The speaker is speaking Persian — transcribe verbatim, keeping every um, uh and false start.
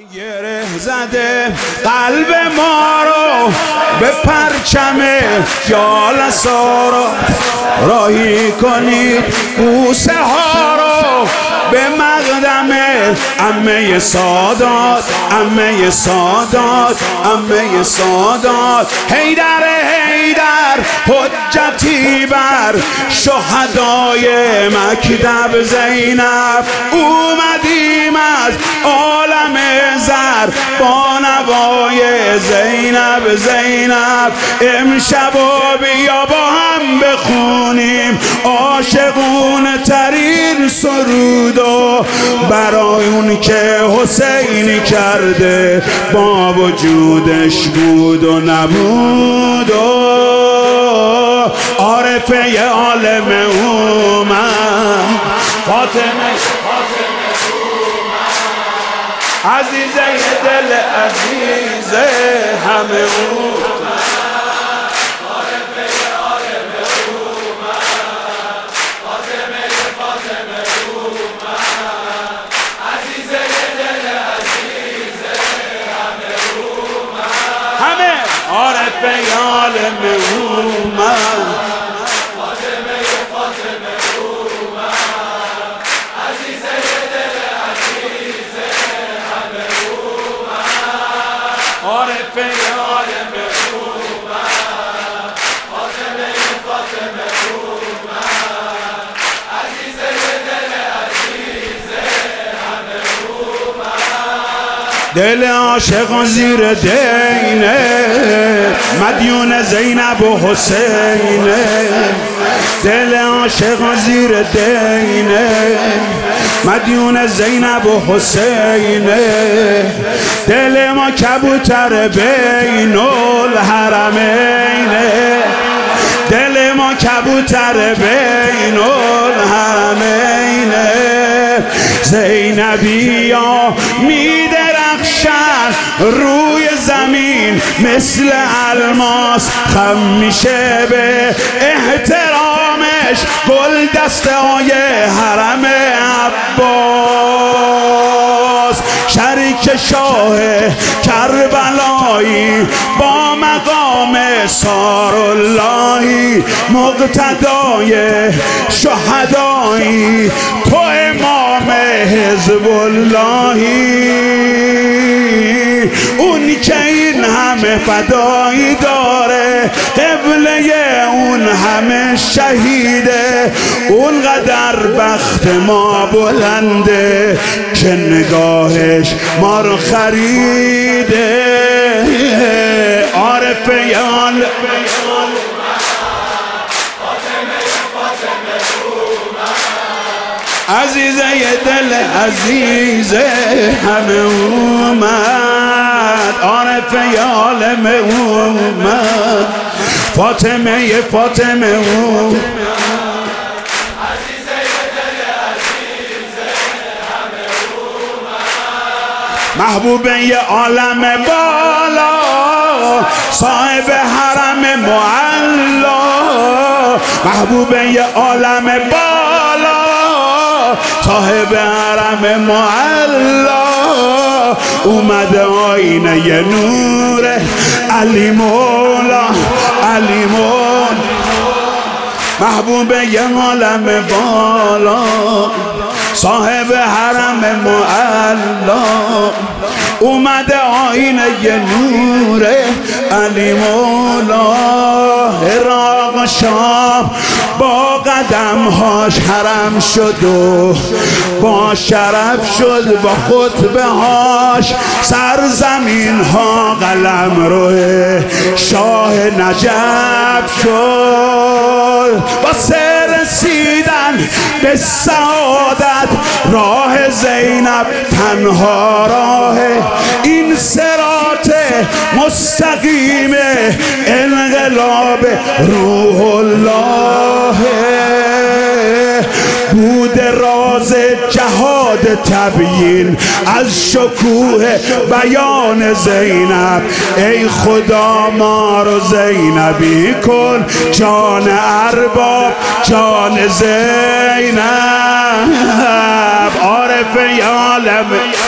گره زده قلب ما رو به پرچم جالسا رو راهی کنید، بوسه ها رو به مقدم عمه سادات، عمه سادات، عمه سادات. حیدر حیدر حجتی بر شهدای مکتب زینب، اومدیم از عالم زر با نوای زینب زینب. امشب و بیا با هم بخونیم عاشقون ترین سرود و برای اون که حسینی کرده با وجودش بود و نبود و عارفه عالم اومد، فاطمه عزیزه دل عزیزه همه اومد، عارفه عالم اومد، فاطمه فاطمه اومد، عزیزه دل عزیزه همه اومد، همه عارفه عالم اومد. عارفه عالم اومد، فاطمه فاطمه اومد، عزیزه دل عزیزه همه اومد. دل عاشق زیر دینه مدیون زینب و حسینه، دل عاشق زیر دینه مدیون زینب و حسینه. دل ما کبوتر بین الحرمینه، دل ما کبوتر بین الحرمینه. زینبیا میدرخشن روی زمین مثل الماس، خم میشه به احترامش گل دسته های حرم عباس. شریک شاه کربلایی با مقام ساراللهی، مقتدای شهدایی تو امام حزب اللهی. اون که این همه فدایی داره، قبله اون همه شهیده، اون قدر بخت ما بلنده که نگاهش ما رو خریده. عارفه عالم عزیزه دل عزیزه همه اومد، عارفه عالم اومد، فاطمه فاطمه اومد، عزیزه دل عزیزه همه اومد. محبوبه عالم بالا صاحب حرم معلا، محبوبه عالم بالا صاحب حرم معلا. اومده آینه نور علی مولا، علی مولا. محبوب یه عالم بالا صاحب حرم معلا، اومده آینه نور علی مولا. عراق شام با قدمهاش حرم شد و با شرف شد، با خطبه هاش سرزمین ها قلم روی شاه نجف شد. واسه رسیدن به سعادت راه زینب تنها راه، این صراط مستقیم انقلاب روح الله. بود راز جهاد تبیین از شکوه بیان زینب. ای خدا ما رو زینبی کن، جان ارباب جان زینب. عارف عالم